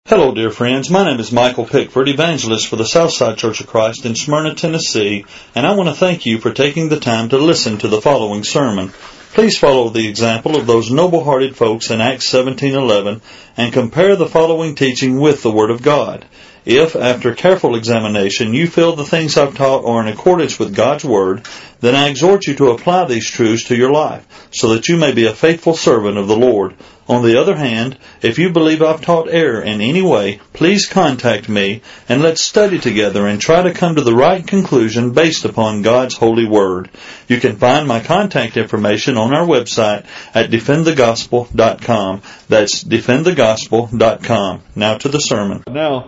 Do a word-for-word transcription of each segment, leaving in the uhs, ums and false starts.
Hello, dear friends. My name is Michael Pickford, evangelist for the Southside Church of Christ in Smyrna, Tennessee, and I want to thank you for taking the time to listen to the following sermon. Please follow the example of those noble-hearted folks in Acts seventeen eleven and compare the following teaching with the Word of God. If, after careful examination, you feel the things I've taught are in accordance with God's Word, then I exhort you to apply these truths to your life, so that you may be a faithful servant of the Lord. On the other hand, if you believe I've taught error in any way, please contact me, and let's study together and try to come to the right conclusion based upon God's holy Word. You can find my contact information on our website at defend the gospel dot com. That's defend the gospel dot com. Now to the sermon. Now,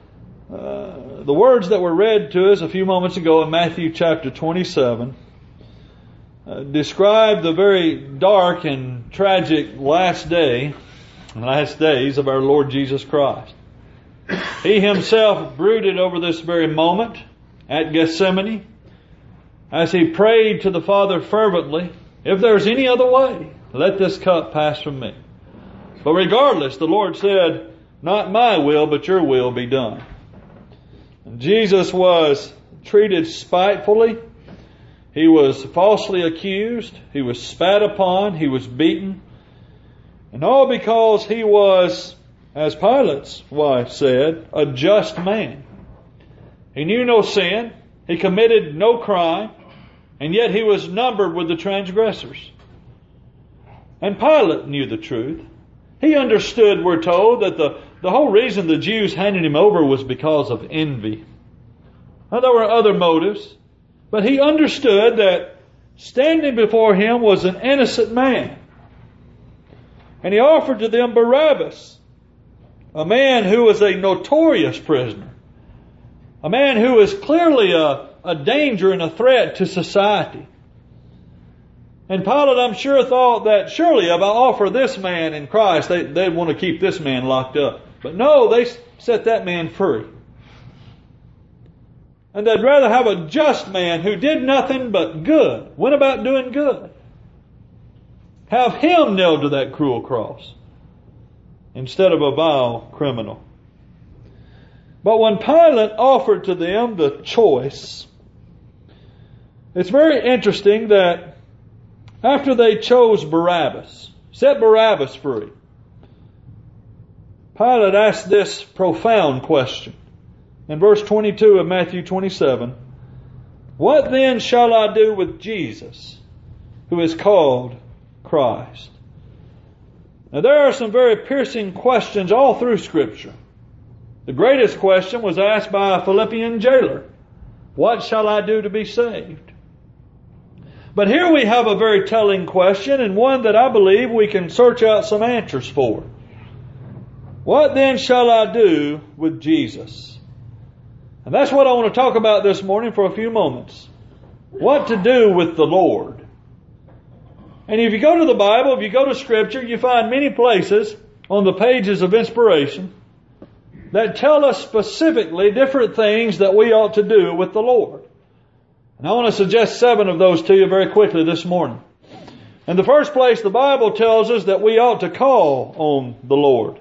Uh, the words that were read to us a few moments ago in Matthew chapter twenty-seven uh, describe the very dark and tragic last day, last days of our Lord Jesus Christ. He himself brooded over this very moment at Gethsemane as he prayed to the Father fervently, if there's any other way, let this cup pass from me. But regardless, the Lord said, not my will, but your will be done. Jesus was treated spitefully. He was falsely accused. He was spat upon. He was beaten. And all because he was, as Pilate's wife said, a just man. He knew no sin. He committed no crime. And yet he was numbered with the transgressors. And Pilate knew the truth. He understood, we're told, that the The whole reason the Jews handed him over was because of envy. Now, there were other motives, but he understood that standing before him was an innocent man. And he offered to them Barabbas, a man who was a notorious prisoner, a man who was clearly a, a danger and a threat to society. And Pilate, I'm sure, thought that surely if I offer this man in Christ, they, they'd want to keep this man locked up. But no, they set that man free. And they'd rather have a just man who did nothing but good, went about doing good. Have him nailed to that cruel cross instead of a vile criminal. But when Pilate offered to them the choice, it's very interesting that after they chose Barabbas, set Barabbas free, Pilate asked this profound question. In verse twenty-two of Matthew twenty-seven, what then shall I do with Jesus, who is called Christ? Now there are some very piercing questions all through Scripture. The greatest question was asked by a Philippian jailer. What shall I do to be saved? But here we have a very telling question, and one that I believe we can search out some answers for. What then shall I do with Jesus? And that's what I want to talk about this morning for a few moments. What to do with the Lord. And if you go to the Bible, if you go to Scripture, you find many places on the pages of inspiration that tell us specifically different things that we ought to do with the Lord. And I want to suggest seven of those to you very quickly this morning. In the first place, the Bible tells us that we ought to call on the Lord.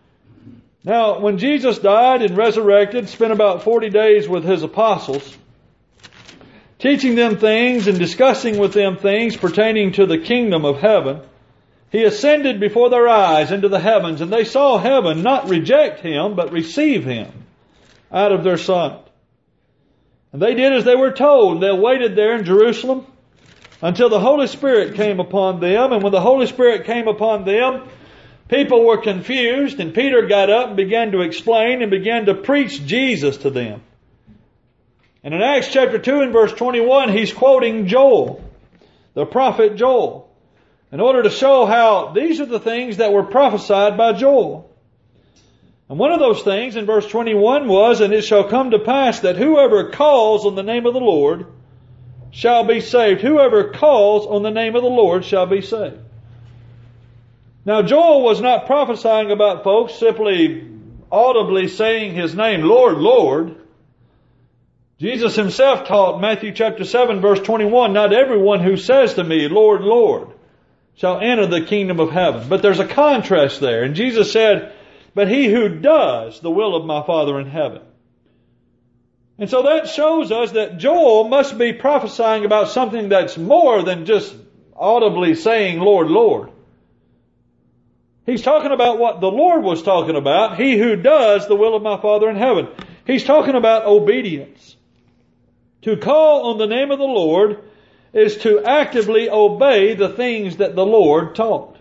Now, when Jesus died and resurrected, spent about forty days with His apostles, teaching them things and discussing with them things pertaining to the kingdom of heaven, He ascended before their eyes into the heavens, and they saw heaven not reject Him, but receive Him out of their sight. And they did as they were told. They waited there in Jerusalem until the Holy Spirit came upon them. And when the Holy Spirit came upon them, people were confused. And Peter got up and began to explain and began to preach Jesus to them. And in Acts chapter two and verse twenty-one, he's quoting Joel, the prophet Joel, in order to show how these are the things that were prophesied by Joel. And one of those things in verse twenty-one was, and it shall come to pass that whoever calls on the name of the Lord shall be saved. Whoever calls on the name of the Lord shall be saved. Now Joel was not prophesying about folks simply audibly saying His name, Lord, Lord. Jesus Himself taught Matthew chapter seven verse twenty-one, not everyone who says to me, Lord, Lord, shall enter the kingdom of heaven. But there's a contrast there. And Jesus said, but he who does the will of my Father in heaven. And so that shows us that Joel must be prophesying about something that's more than just audibly saying, Lord, Lord. He's talking about what the Lord was talking about, he who does the will of my Father in heaven. He's talking about obedience. To call on the name of the Lord is to actively obey the things that the Lord taught.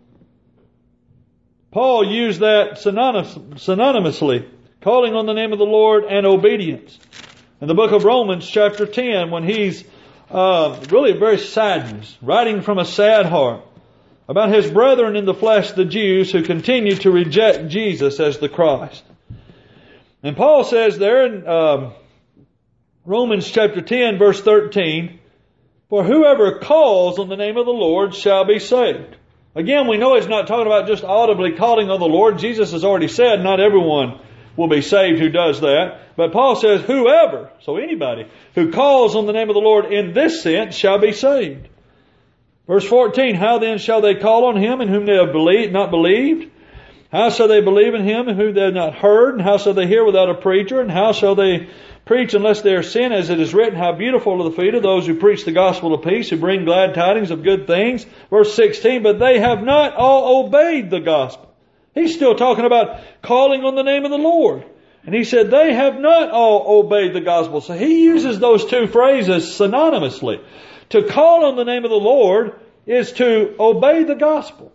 Paul used that synonymously, calling on the name of the Lord and obedience. In the book of Romans chapter ten, when he's uh, really very saddened, writing from a sad heart, about his brethren in the flesh, the Jews, who continue to reject Jesus as the Christ. And Paul says there in um, Romans chapter ten, verse thirteen, for whoever calls on the name of the Lord shall be saved. Again, we know he's not talking about just audibly calling on the Lord. Jesus has already said not everyone will be saved who does that. But Paul says whoever, so anybody, who calls on the name of the Lord in this sense shall be saved. Verse fourteen, how then shall they call on him in whom they have believed, not believed? How shall they believe in him in whom they have not heard? And how shall they hear without a preacher? And how shall they preach unless they are sent? As it is written, how beautiful are the feet of those who preach the gospel of peace, who bring glad tidings of good things. Verse sixteen, but they have not all obeyed the gospel. He's still talking about calling on the name of the Lord. And he said, they have not all obeyed the gospel. So he uses those two phrases synonymously. To call on the name of the Lord is to obey the gospel.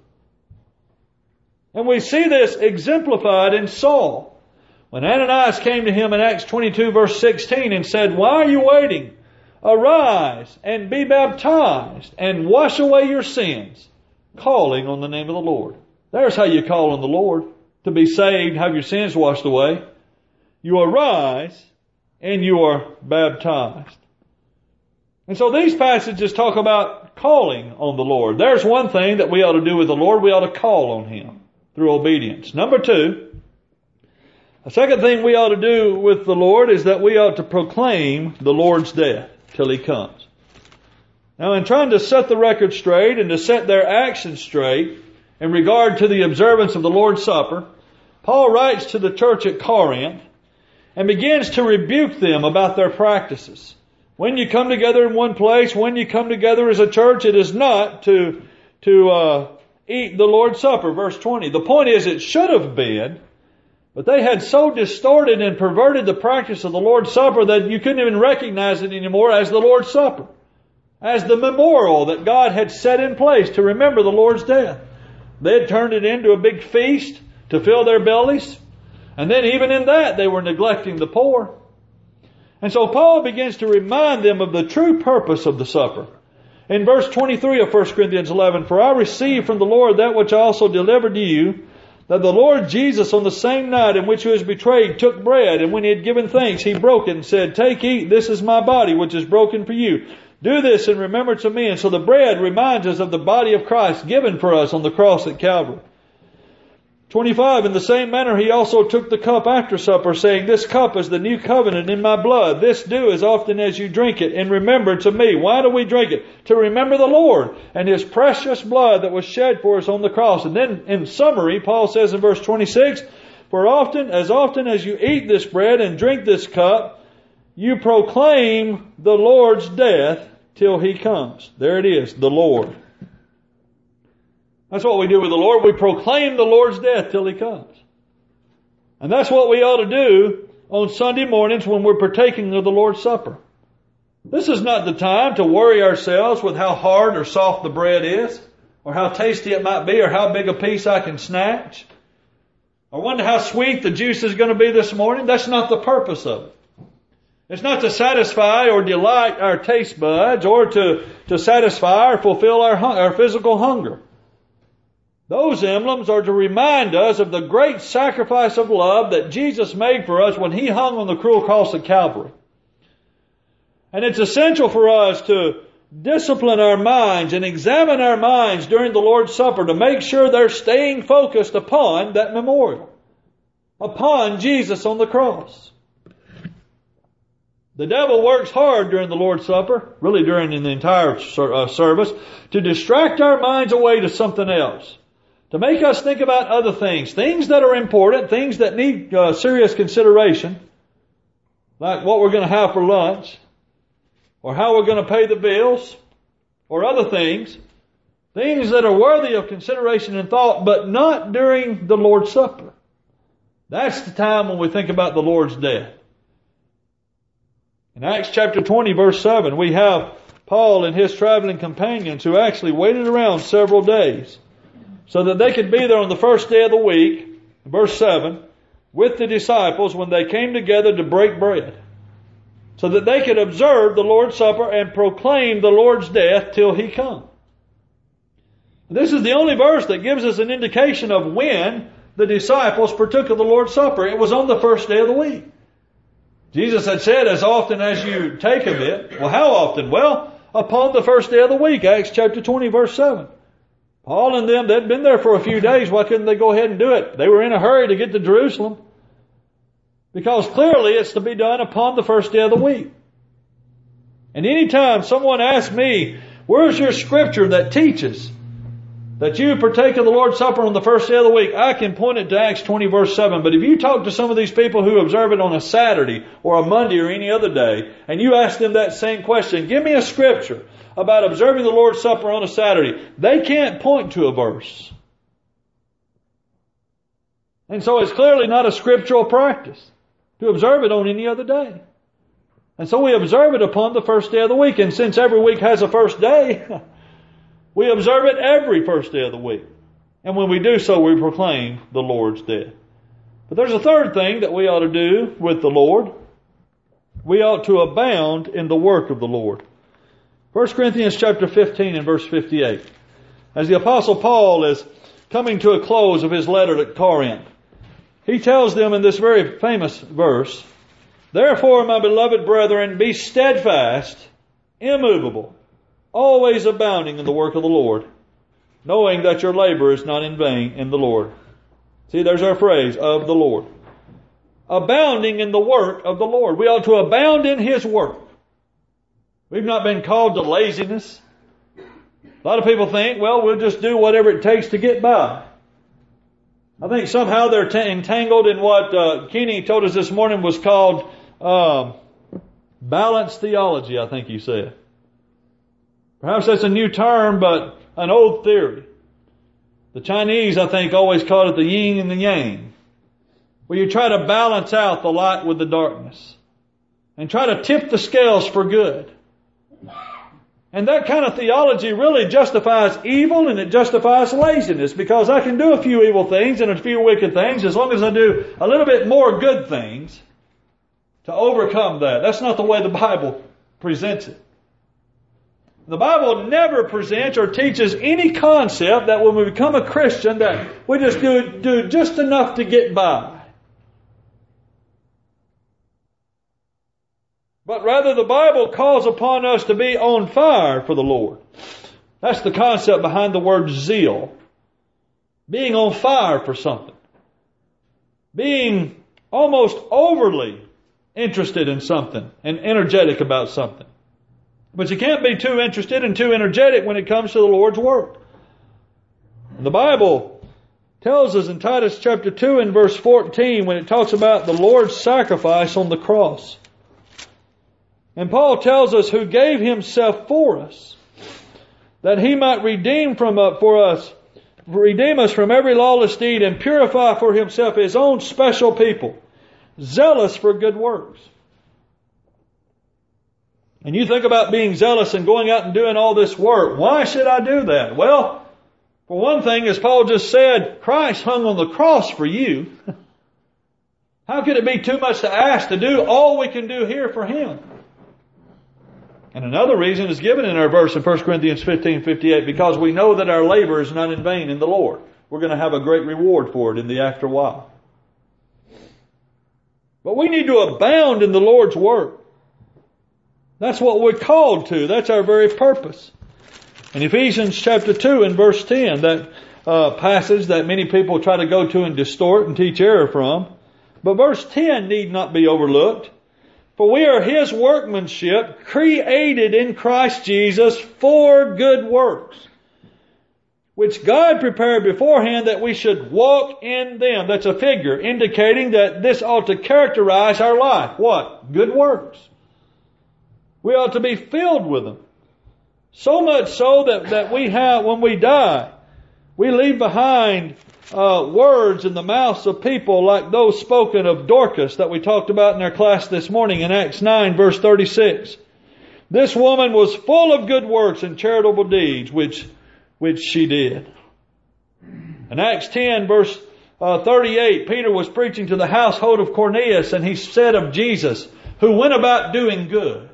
And we see this exemplified in Saul. When Ananias came to him in Acts twenty-two verse sixteen and said, why are you waiting? Arise and be baptized and wash away your sins, calling on the name of the Lord. There's how you call on the Lord. To be saved, have your sins washed away. You arise and you are baptized. And so these passages talk about calling on the Lord. There's one thing that we ought to do with the Lord. We ought to call on Him through obedience. Number two, the second thing we ought to do with the Lord is that we ought to proclaim the Lord's death till He comes. Now, in trying to set the record straight and to set their actions straight in regard to the observance of the Lord's Supper, Paul writes to the church at Corinth and begins to rebuke them about their practices. When you come together in one place, when you come together as a church, it is not to, to uh, eat the Lord's Supper. Verse twenty. The point is, it should have been, but they had so distorted and perverted the practice of the Lord's Supper that you couldn't even recognize it anymore as the Lord's Supper, as the memorial that God had set in place to remember the Lord's death. They had turned it into a big feast to fill their bellies. And then even in that, they were neglecting the poor. And so Paul begins to remind them of the true purpose of the supper. In verse twenty-three of First Corinthians eleven, for I received from the Lord that which I also delivered to you, that the Lord Jesus on the same night in which he was betrayed took bread, and when he had given thanks, he broke it and said, take, eat, this is my body which is broken for you. Do this in remembrance of me. And so the bread reminds us of the body of Christ given for us on the cross at Calvary. twenty-five, in the same manner he also took the cup after supper, saying, this cup is the new covenant in my blood. This do as often as you drink it in remembrance of me. Why do we drink it? To remember the Lord and His precious blood that was shed for us on the cross. And then in summary, Paul says in verse twenty-six, for often, as often as you eat this bread and drink this cup, you proclaim the Lord's death till He comes. There it is, the Lord. That's what we do with the Lord. We proclaim the Lord's death till He comes. And that's what we ought to do on Sunday mornings when we're partaking of the Lord's Supper. This is not the time to worry ourselves with how hard or soft the bread is, or how tasty it might be, or how big a piece I can snatch, or wonder how sweet the juice is going to be this morning. That's not the purpose of it. It's not to satisfy or delight our taste buds, or to, to satisfy or fulfill our, our physical hunger. Those emblems are to remind us of the great sacrifice of love that Jesus made for us when He hung on the cruel cross at Calvary. And it's essential for us to discipline our minds and examine our minds during the Lord's Supper to make sure they're staying focused upon that memorial, upon Jesus on the cross. The devil works hard during the Lord's Supper, really during the entire service, to distract our minds away to something else, to make us think about other things, things that are important, things that need uh, serious consideration, like what we're going to have for lunch, or how we're going to pay the bills, or other things, things that are worthy of consideration and thought, but not during the Lord's Supper. That's the time when we think about the Lord's death. In Acts chapter twenty, verse seven, we have Paul and his traveling companions who actually waited around several days so that they could be there on the first day of the week, verse seven, with the disciples when they came together to break bread, so that they could observe the Lord's Supper and proclaim the Lord's death till He come. This is the only verse that gives us an indication of when the disciples partook of the Lord's Supper. It was on the first day of the week. Jesus had said, as often as you take of it. Well, how often? Well, upon the first day of the week, Acts chapter twenty, verse seven. Paul and them, they'd been there for a few days. Why couldn't they go ahead and do it? They were in a hurry to get to Jerusalem. Because clearly it's to be done upon the first day of the week. And anytime someone asks me, where's your scripture that teaches that you partake of the Lord's Supper on the first day of the week, I can point it to Acts twenty, verse seven. But if you talk to some of these people who observe it on a Saturday or a Monday or any other day, and you ask them that same question, give me a scripture about observing the Lord's Supper on a Saturday, they can't point to a verse. And so it's clearly not a scriptural practice to observe it on any other day. And so we observe it upon the first day of the week. And since every week has a first day, we observe it every first day of the week. And when we do so, we proclaim the Lord's death. But there's a third thing that we ought to do with the Lord. We ought to abound in the work of the Lord. First Corinthians chapter fifteen and verse fifty-eight. As the Apostle Paul is coming to a close of his letter to Corinth, he tells them in this very famous verse, therefore, my beloved brethren, be steadfast, immovable, always abounding in the work of the Lord, knowing that your labor is not in vain in the Lord. See, there's our phrase, of the Lord. Abounding in the work of the Lord. We ought to abound in His work. We've not been called to laziness. A lot of people think, well, we'll just do whatever it takes to get by. I think somehow they're t- entangled in what uh, Kenny told us this morning was called um, balanced theology, I think he said. Perhaps that's a new term, but an old theory. The Chinese, I think, always called it the yin and the yang, where you try to balance out the light with the darkness and try to tip the scales for good. And that kind of theology really justifies evil and it justifies laziness, because I can do a few evil things and a few wicked things as long as I do a little bit more good things to overcome that. That's not the way the Bible presents it. The Bible never presents or teaches any concept that when we become a Christian that we just do, do just enough to get by. But rather the Bible calls upon us to be on fire for the Lord. That's the concept behind the word zeal. Being on fire for something. Being almost overly interested in something and energetic about something. But you can't be too interested and too energetic when it comes to the Lord's work. And the Bible tells us in Titus chapter two and verse fourteen when it talks about the Lord's sacrifice on the cross. And Paul tells us who gave Himself for us, that He might redeem from uh, for us, redeem us from every lawless deed and purify for Himself His own special people, zealous for good works. And you think about being zealous and going out and doing all this work. Why should I do that? Well, for one thing, as Paul just said, Christ hung on the cross for you. How could it be too much to ask to do all we can do here for Him? And another reason is given in our verse in First Corinthians fifteen fifty-eight, because we know that our labor is not in vain in the Lord. We're going to have a great reward for it in the after while. But we need to abound in the Lord's work. That's what we're called to. That's our very purpose. In Ephesians chapter two and verse ten, that uh, passage that many people try to go to and distort and teach error from. But verse ten need not be overlooked. For we are His workmanship, created in Christ Jesus for good works, which God prepared beforehand that we should walk in them. That's a figure indicating that this ought to characterize our life. What? Good works. We ought to be filled with them. So much so that, that we have, when we die, we leave behind uh, words in the mouths of people like those spoken of Dorcas that we talked about in our class this morning in Acts nine verse thirty-six. This woman was full of good works and charitable deeds, which, which she did. In Acts ten verse uh, thirty-eight, Peter was preaching to the household of Cornelius, and he said of Jesus, who went about doing good.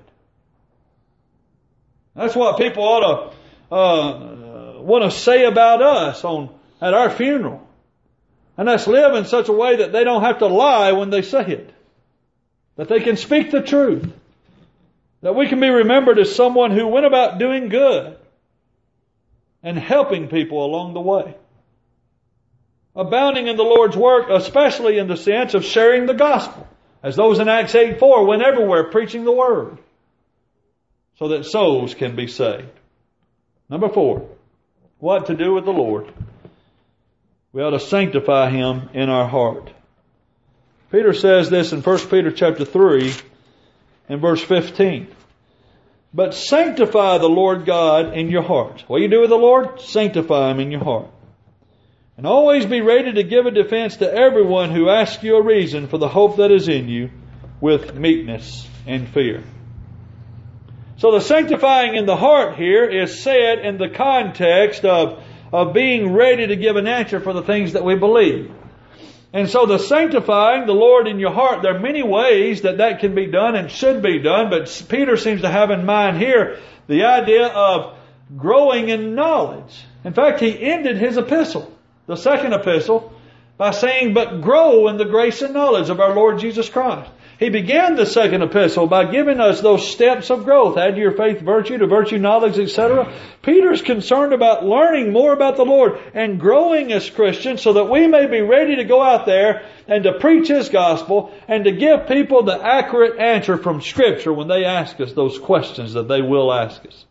That's what people ought to uh, want to say about us on at our funeral. And that's live in such a way that they don't have to lie when they say it. That they can speak the truth. That we can be remembered as someone who went about doing good and helping people along the way. Abounding in the Lord's work, especially in the sense of sharing the gospel. As those in Acts eight four went everywhere preaching the word. So that souls can be saved. Number four, what to do with the Lord. We ought to sanctify Him in our heart. Peter says this in First Peter chapter three and verse fifteen. But sanctify the Lord God in your heart. What do you do with the Lord? Sanctify Him in your heart. And always be ready to give a defense to everyone who asks you a reason for the hope that is in you with meekness and fear. So the sanctifying in the heart here is said in the context of, of being ready to give an answer for the things that we believe. And so the sanctifying the Lord in your heart, there are many ways that that can be done and should be done, but Peter seems to have in mind here the idea of growing in knowledge. In fact, he ended his epistle, the second epistle, by saying, but grow in the grace and knowledge of our Lord Jesus Christ. He began the second epistle by giving us those steps of growth. Add to your faith virtue, to virtue knowledge, et cetera. Peter's concerned about learning more about the Lord and growing as Christians so that we may be ready to go out there and to preach His gospel and to give people the accurate answer from Scripture when they ask us those questions that they will ask us.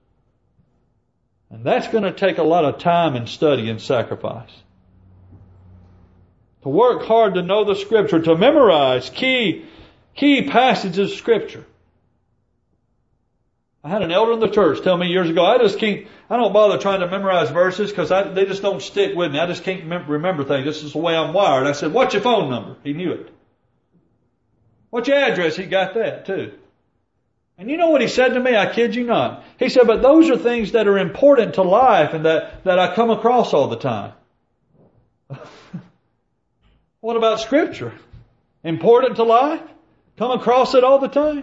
And that's going to take a lot of time and study and sacrifice. To work hard to know the Scripture, to memorize key, key passages of Scripture. I had an elder in the church tell me years ago, I just can't, I don't bother trying to memorize verses because they just don't stick with me. I just can't remember things. This is the way I'm wired. I said, what's your phone number? He knew it. What's your address? He got that too. And you know what he said to me? I kid you not. He said, but those are things that are important to life and that, that I come across all the time. What about Scripture? Important to life? Come across it all the time?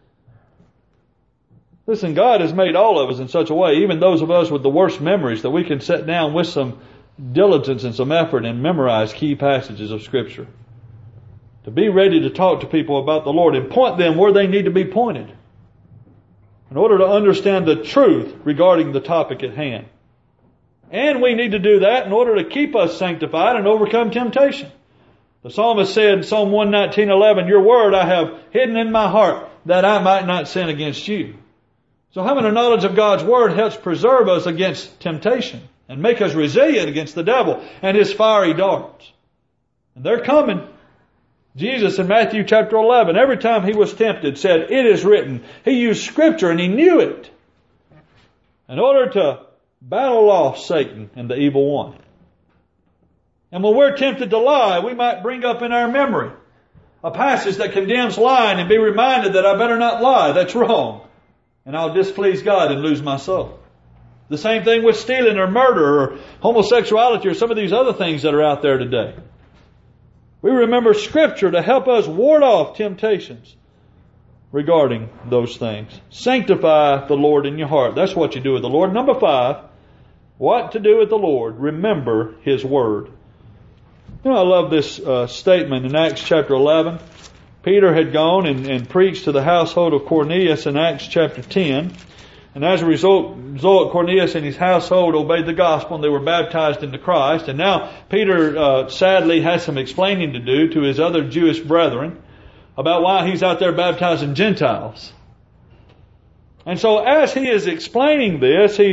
Listen, God has made all of us in such a way, even those of us with the worst memories, that we can sit down with some diligence and some effort and memorize key passages of Scripture. To be ready to talk to people about the Lord and point them where they need to be pointed in order to understand the truth regarding the topic at hand. And we need to do that in order to keep us sanctified and overcome temptation. The psalmist said in Psalm one nineteen eleven, your word I have hidden in my heart that I might not sin against you. So having a knowledge of God's word helps preserve us against temptation and make us resilient against the devil and his fiery darts. And they're coming. Jesus in Matthew chapter eleven, every time He was tempted, said, it is written. He used Scripture and He knew it in order to battle off Satan and the evil one. And when we're tempted to lie, we might bring up in our memory a passage that condemns lying and be reminded that I better not lie. That's wrong. And I'll displease God and lose my soul. The same thing with stealing or murder or homosexuality or some of these other things that are out there today. We remember Scripture to help us ward off temptations regarding those things. Sanctify the Lord in your heart. That's what you do with the Lord. Number five, what to do with the Lord. Remember His Word. You know, I love this uh, statement in Acts chapter eleven. Peter had gone and, and preached to the household of Cornelius in Acts chapter ten. And as a result, result, Cornelius and his household obeyed the gospel and they were baptized into Christ. And now Peter uh, sadly has some explaining to do to his other Jewish brethren about why he's out there baptizing Gentiles. And so as he is explaining this, he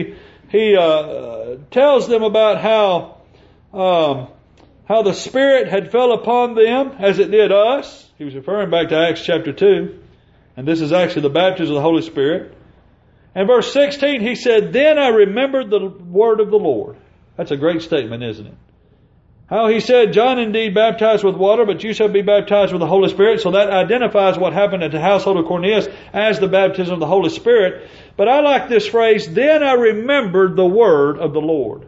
he uh, tells them about how um, how the Spirit had fell upon them as it did us. He was referring back to Acts chapter two. And this is actually the baptism of the Holy Spirit. And verse sixteen, he said, "Then I remembered the word of the Lord." That's a great statement, isn't it? How he said, "John indeed baptized with water, but you shall be baptized with the Holy Spirit." So that identifies what happened at the household of Cornelius as the baptism of the Holy Spirit. But I like this phrase, "Then I remembered the word of the Lord."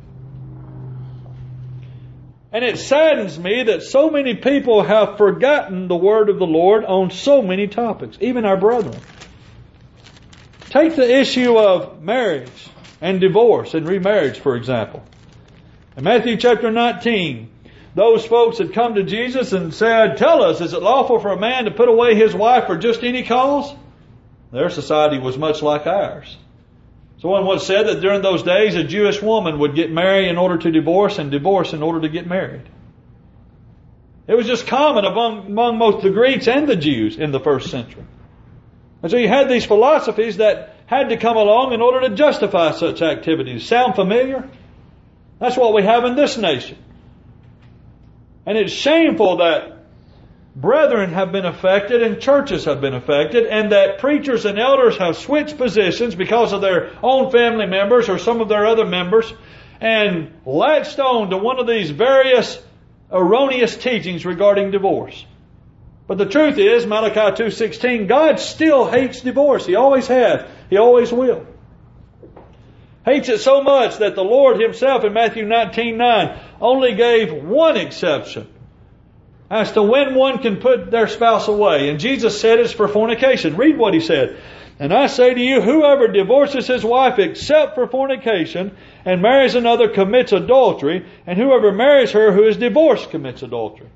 And it saddens me that so many people have forgotten the word of the Lord on so many topics, even our brethren. Take the issue of marriage and divorce and remarriage, for example. In Matthew chapter nineteen, those folks had come to Jesus and said, "Tell us, is it lawful for a man to put away his wife for just any cause?" Their society was much like ours. Someone once said that during those days a Jewish woman would get married in order to divorce and divorce in order to get married. It was just common among, among both the Greeks and the Jews in the first century. And so you had these philosophies that had to come along in order to justify such activities. Sound familiar? That's what we have in this nation. And it's shameful that brethren have been affected and churches have been affected, and that preachers and elders have switched positions because of their own family members or some of their other members and latched on to one of these various erroneous teachings regarding divorce. But the truth is, Malachi two sixteen, God still hates divorce. He always has. He always will. Hates it so much that the Lord Himself in Matthew nineteen nine only gave one exception as to when one can put their spouse away. And Jesus said it's for fornication. Read what He said. "And I say to you, whoever divorces his wife except for fornication and marries another commits adultery, and whoever marries her who is divorced commits adultery."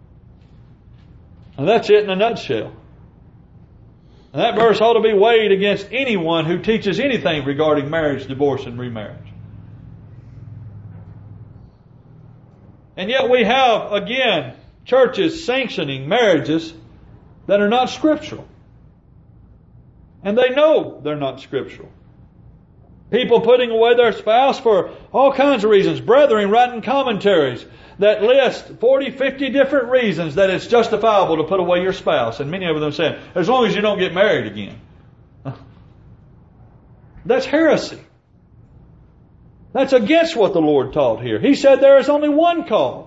And that's it in a nutshell. And that verse ought to be weighed against anyone who teaches anything regarding marriage, divorce, and remarriage. And yet we have, again, churches sanctioning marriages that are not scriptural. And they know they're not scriptural. People putting away their spouse for all kinds of reasons. Brethren writing commentaries that list forty, fifty different reasons that it's justifiable to put away your spouse. And many of them saying, as long as you don't get married again. That's heresy. That's against what the Lord taught here. He said there is only one cause.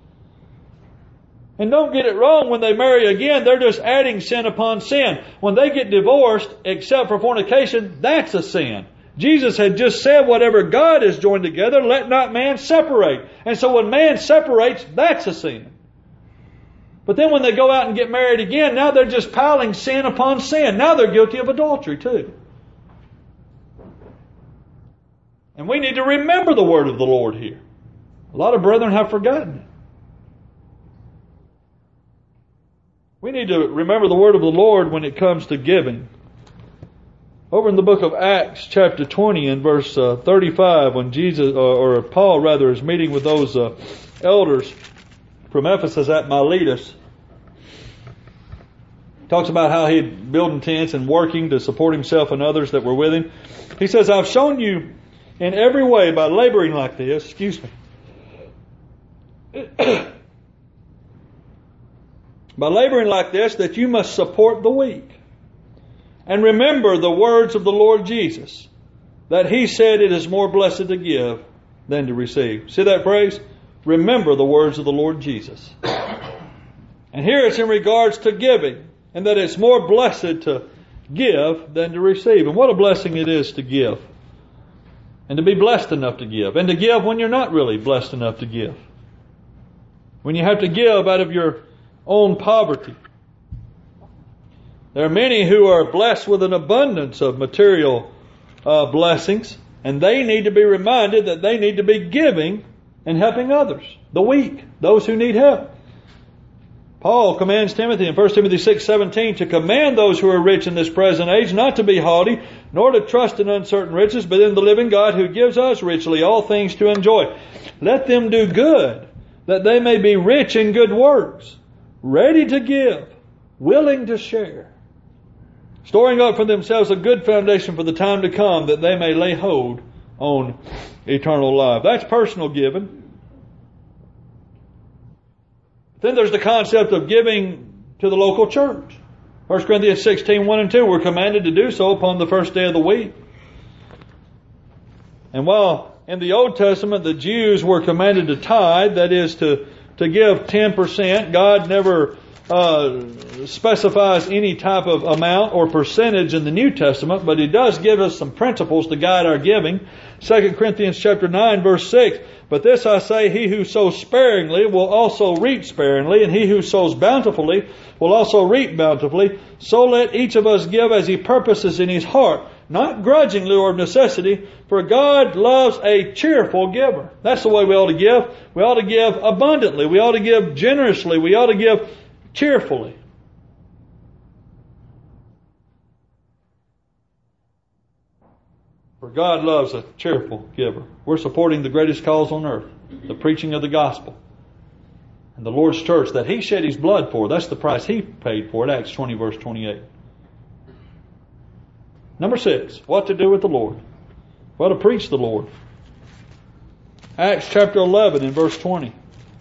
And don't get it wrong, when they marry again, they're just adding sin upon sin. When they get divorced, except for fornication, that's a sin. Jesus had just said, whatever God has joined together, let not man separate. And so when man separates, that's a sin. But then when they go out and get married again, now they're just piling sin upon sin. Now they're guilty of adultery too. And we need to remember the word of the Lord here. A lot of brethren have forgotten it. We need to remember the word of the Lord when it comes to giving. Over in the book of Acts, chapter twenty, and verse uh, thirty-five, when Jesus, uh, or Paul rather, is meeting with those uh, elders from Ephesus at Miletus, talks about how he'd building tents and working to support himself and others that were with him. He says, "I've shown you in every way by laboring like this," excuse me, by laboring like this, that you must support the weak. And remember the words of the Lord Jesus, that He said it is more blessed to give than to receive. See that phrase? Remember the words of the Lord Jesus. And here it's in regards to giving, and that it's more blessed to give than to receive. And what a blessing it is to give. And to be blessed enough to give. And to give when you're not really blessed enough to give. When you have to give out of your own poverty. There are many who are blessed with an abundance of material uh, blessings, and they need to be reminded that they need to be giving and helping others, the weak, those who need help. Paul commands Timothy in First Timothy six seventeen to command those who are rich in this present age not to be haughty, nor to trust in uncertain riches, but in the living God who gives us richly all things to enjoy. Let them do good, that they may be rich in good works, ready to give, willing to share, storing up for themselves a good foundation for the time to come, that they may lay hold on eternal life. That's personal giving. Then there's the concept of giving to the local church. First Corinthians sixteen, one and two, we're commanded to do so upon the first day of the week. And while in the Old Testament the Jews were commanded to tithe, that is to, to give ten percent, God never uh, specifies any type of amount or percentage in the New Testament, but He does give us some principles to guide our giving. Second Corinthians chapter nine, verse six, but this I say, he who sows sparingly will also reap sparingly, and he who sows bountifully will also reap bountifully. So let each of us give as he purposes in his heart, not grudgingly or of necessity, for God loves a cheerful giver. That's the way we ought to give. We ought to give abundantly. We ought to give generously. We ought to give cheerfully. For God loves a cheerful giver. We're supporting the greatest cause on earth, the preaching of the gospel. And the Lord's church that He shed His blood for. That's the price He paid for it. Acts twenty, verse twenty-eight. Number six, what to do with the Lord. Well, to preach the Lord. Acts chapter eleven and verse twenty.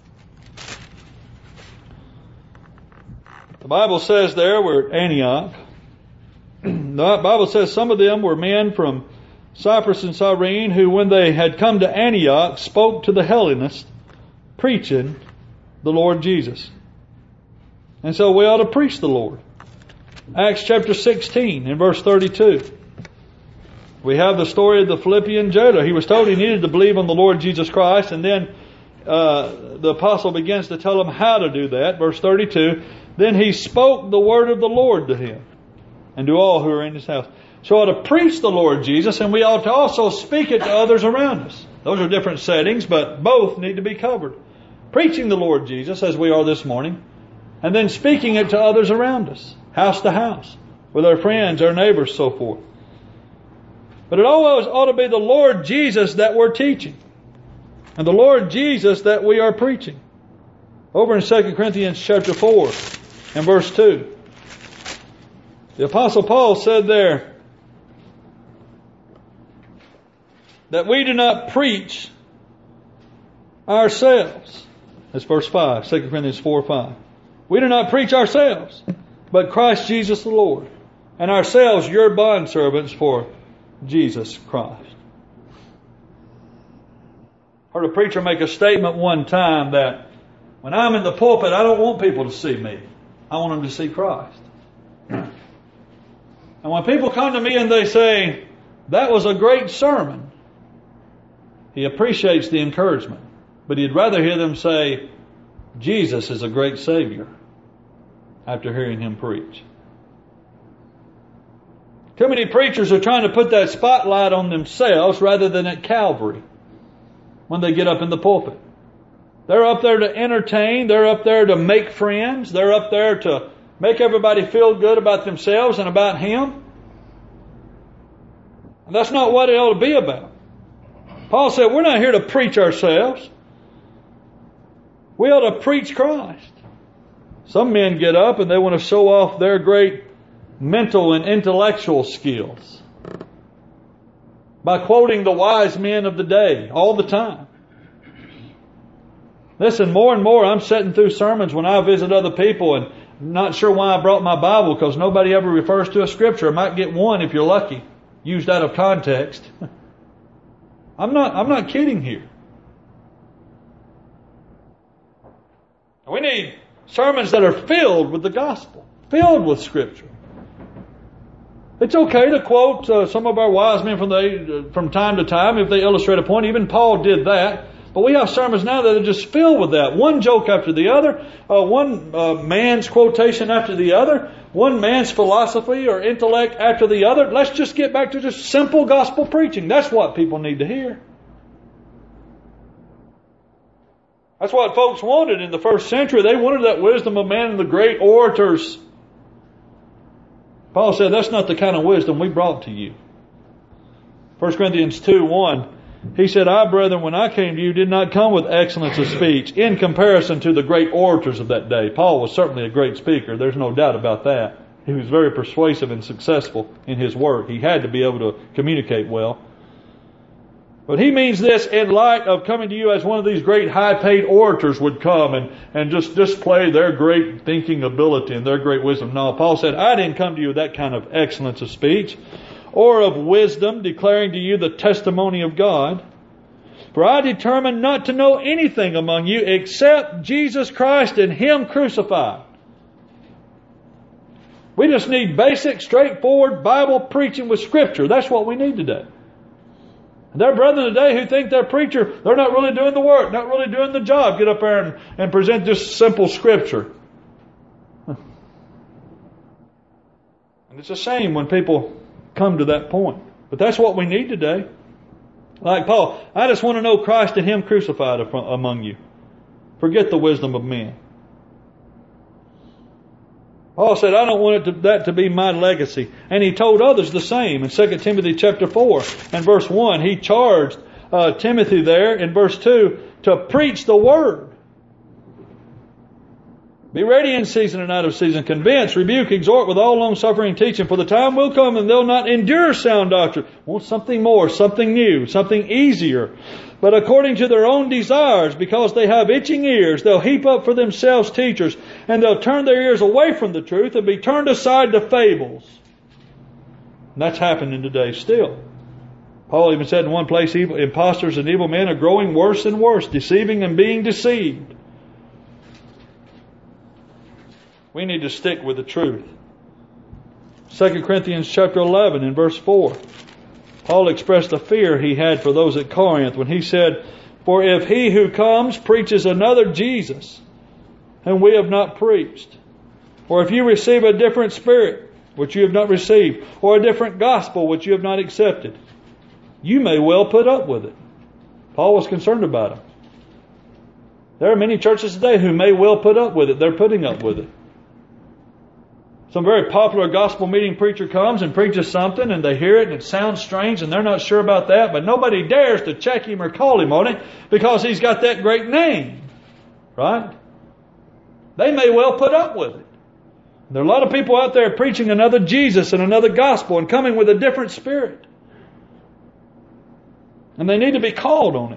The Bible says there, we're at Antioch. The Bible says some of them were men from Cyprus and Cyrene, who when they had come to Antioch spoke to the Hellenists, preaching the Lord Jesus. And so we ought to preach the Lord. Acts chapter sixteen and verse thirty-two. We have the story of the Philippian jailer. He was told he needed to believe on the Lord Jesus Christ, and then uh, the apostle begins to tell him how to do that. Verse thirty-two, then he spoke the word of the Lord to him and to all who are in his house. So we ought to preach the Lord Jesus, and we ought to also speak it to others around us. Those are different settings, but both need to be covered. Preaching the Lord Jesus, as we are this morning, and then speaking it to others around us, house to house, with our friends, our neighbors, so forth. But it always ought to be the Lord Jesus that we're teaching, and the Lord Jesus that we are preaching. Over in Second Corinthians chapter four and verse two, the Apostle Paul said there that we do not preach ourselves. That's verse five, Second Corinthians four, five. We do not preach ourselves, but Christ Jesus the Lord, and ourselves your bondservants for Jesus Christ. I heard a preacher make a statement one time that when I'm in the pulpit, I don't want people to see me. I want them to see Christ. And when people come to me and they say, that was a great sermon, he appreciates the encouragement, but he'd rather hear them say, Jesus is a great Savior, after hearing him preach. Too many preachers are trying to put that spotlight on themselves rather than at Calvary when they get up in the pulpit. They're up there to entertain. They're up there to make friends. They're up there to make everybody feel good about themselves and about Him. And that's not what it ought to be about. Paul said, we're not here to preach ourselves. We ought to preach Christ. Some men get up and they want to show off their great mental and intellectual skills by quoting the wise men of the day all the time. Listen, more and more I'm sitting through sermons when I visit other people and I'm not sure why I brought my Bible, because nobody ever refers to a scripture. I might get one if you're lucky, used out of context. I'm not, I'm not kidding here. We need sermons that are filled with the gospel, filled with scripture. It's okay to quote uh, some of our wise men from the uh, from time to time if they illustrate a point. Even Paul did that. But we have sermons now that are just filled with that. One joke after the other, uh, one uh, man's quotation after the other, one man's philosophy or intellect after the other. Let's just get back to just simple gospel preaching. That's what people need to hear. That's what folks wanted in the first century. They wanted that wisdom of man and the great orators. Paul said, that's not the kind of wisdom we brought to you. First Corinthians two, one, he said, I, brethren, when I came to you, did not come with excellence of speech in comparison to the great orators of that day. Paul was certainly a great speaker. There's no doubt about that. He was very persuasive and successful in his work. He had to be able to communicate well. But he means this in light of coming to you as one of these great high-paid orators would come and, and just display their great thinking ability and their great wisdom. No, Paul said, I didn't come to you with that kind of excellence of speech or of wisdom, declaring to you the testimony of God. For I determined not to know anything among you except Jesus Christ and Him crucified. We just need basic, straightforward Bible preaching with Scripture. That's what we need today. And there are brethren today who think their preacher, they're not really doing the work, not really doing the job. Get up there and, and present just simple Scripture. And it's a shame when people come to that point. But that's what we need today. Like Paul, I just want to know Christ and Him crucified among you. Forget the wisdom of men. Paul said, I don't want it to, that to be my legacy. And he told others the same. In Second Timothy chapter four and verse one, he charged uh, Timothy there in verse two to preach the Word. Be ready in season and out of season. Convince, rebuke, exhort with all long suffering teaching. For the time will come and they'll not endure sound doctrine. Want something more, something new, something easier. But according to their own desires, because they have itching ears, they'll heap up for themselves teachers, and they'll turn their ears away from the truth and be turned aside to fables. And that's happening today still. Paul even said in one place, evil, impostors and evil men are growing worse and worse, deceiving and being deceived. We need to stick with the truth. Second Corinthians chapter eleven and verse four. Paul expressed the fear he had for those at Corinth when he said, For if he who comes preaches another Jesus, whom we have not preached, or if you receive a different spirit, which you have not received, or a different gospel, which you have not accepted, you may well put up with it. Paul was concerned about it. There are many churches today who may well put up with it. They're putting up with it. Some very popular gospel meeting preacher comes and preaches something and they hear it and it sounds strange and they're not sure about that, but nobody dares to check him or call him on it because he's got that great name. Right? They may well put up with it. There are a lot of people out there preaching another Jesus and another gospel and coming with a different spirit. And they need to be called on it.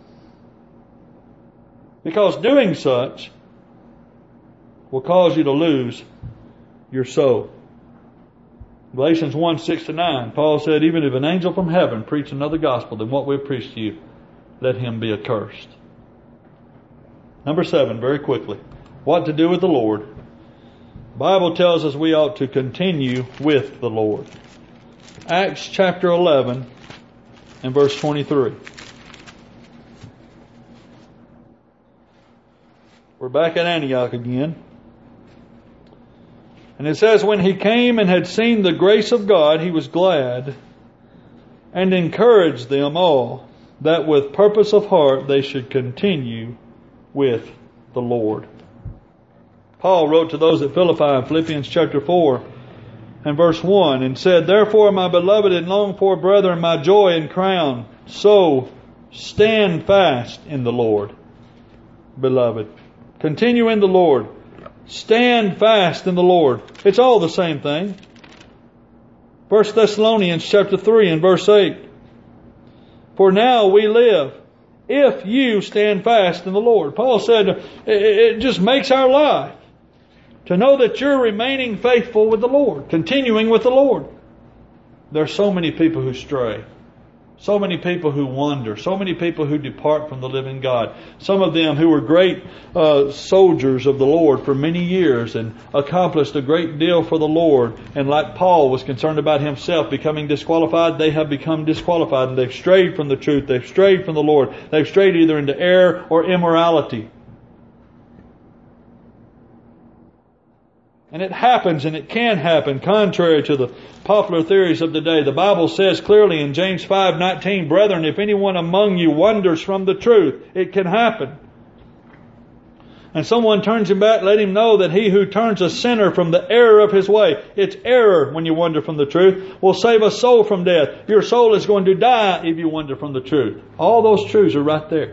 Because doing such will cause you to lose your soul. Galatians one, six to nine, Paul said, even if an angel from heaven preach another gospel than what we preach to you, let him be accursed. Number seven, very quickly, what to do with the Lord. The Bible tells us we ought to continue with the Lord. Acts chapter eleven and verse twenty-three. We're back at Antioch again. And it says, when he came and had seen the grace of God, he was glad and encouraged them all that with purpose of heart they should continue with the Lord. Paul wrote to those at Philippi in Philippians chapter four and verse one and said, Therefore, my beloved and longed for brethren, my joy and crown, so stand fast in the Lord, beloved. Continue in the Lord. Stand fast in the Lord. It's all the same thing. First Thessalonians chapter three and verse eight. For now we live if you stand fast in the Lord. Paul said it just makes our life to know that you're remaining faithful with the Lord, continuing with the Lord. There are so many people who stray. So many people who wander. So many people who depart from the living God. Some of them who were great uh, soldiers of the Lord for many years and accomplished a great deal for the Lord. And like Paul was concerned about himself becoming disqualified, they have become disqualified and they've strayed from the truth. They've strayed from the Lord. They've strayed either into error or immorality. And it happens, and it can happen, contrary to the popular theories of the day. The Bible says clearly in James five nineteen, Brethren, if anyone among you wanders from the truth, it can happen. And someone turns him back, let him know that he who turns a sinner from the error of his way, it's error when you wander from the truth, will save a soul from death. Your soul is going to die if you wander from the truth. All those truths are right there.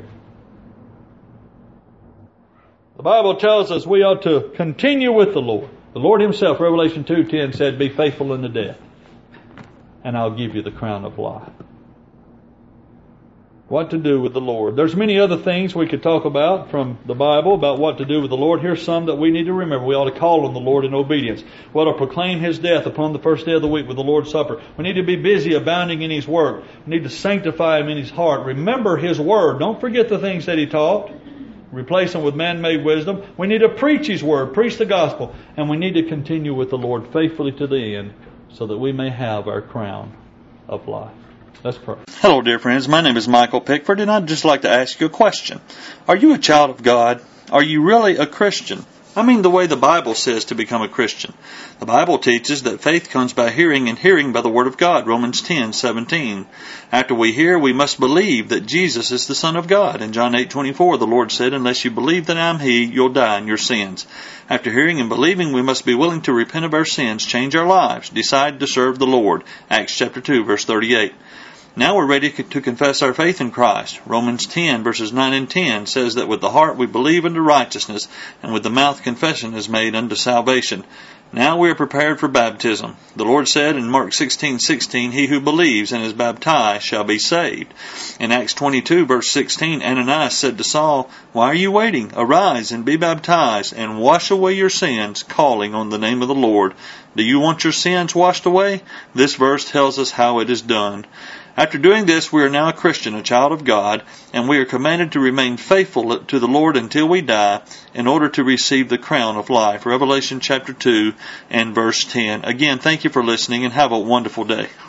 The Bible tells us we ought to continue with the Lord. The Lord Himself, Revelation two ten, said, Be faithful unto death, and I'll give you the crown of life. What to do with the Lord. There's many other things we could talk about from the Bible about what to do with the Lord. Here's some that we need to remember. We ought to call on the Lord in obedience. We ought to proclaim His death upon the first day of the week with the Lord's Supper. We need to be busy abounding in His work. We need to sanctify Him in His heart. Remember His Word. Don't forget the things that He taught. Replace them with man-made wisdom. We need to preach His Word, preach the gospel. And we need to continue with the Lord faithfully to the end so that we may have our crown of life. Let's pray. Hello, dear friends. My name is Michael Pickford, and I'd just like to ask you a question. Are you a child of God? Are you really a Christian? I mean the way the Bible says to become a Christian. The Bible teaches that faith comes by hearing, and hearing by the Word of God, Romans ten seventeen. After we hear, we must believe that Jesus is the Son of God. In John eight twenty-four, the Lord said, unless you believe that I am He, you'll die in your sins. After hearing and believing, we must be willing to repent of our sins, change our lives, decide to serve the Lord. Acts chapter two, verse thirty-eight. Now we're ready to confess our faith in Christ. Romans ten, verses nine and ten says that with the heart we believe unto righteousness, and with the mouth confession is made unto salvation. Now we are prepared for baptism. The Lord said in Mark sixteen sixteen, he who believes and is baptized shall be saved. In Acts twenty-two, verse sixteen, Ananias said to Saul, why are you waiting? Arise and be baptized, and wash away your sins, calling on the name of the Lord. Do you want your sins washed away? This verse tells us how it is done. After doing this, we are now a Christian, a child of God, and we are commanded to remain faithful to the Lord until we die in order to receive the crown of life. Revelation chapter two and verse ten. Again, thank you for listening, and have a wonderful day.